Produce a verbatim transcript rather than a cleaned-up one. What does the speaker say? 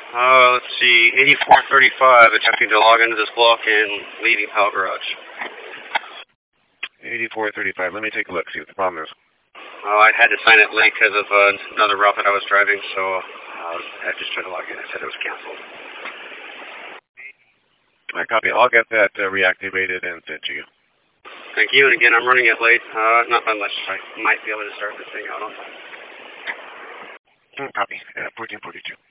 Uh, let's see, eighty-four thirty-five, attempting to log into this block and leaving Pal Garage. eighty-four thirty-five, let me take a look, see what the problem is. Uh, I had to sign it late because of uh, another route that I was driving, so uh, I just tried to log in. I said it was canceled. I copy. I'll get that uh, reactivated and sent to you. Thank you, and again, I'm running it late, uh, not unless I might be able to start this thing out on time. Copy. Uh, fourteen forty-two.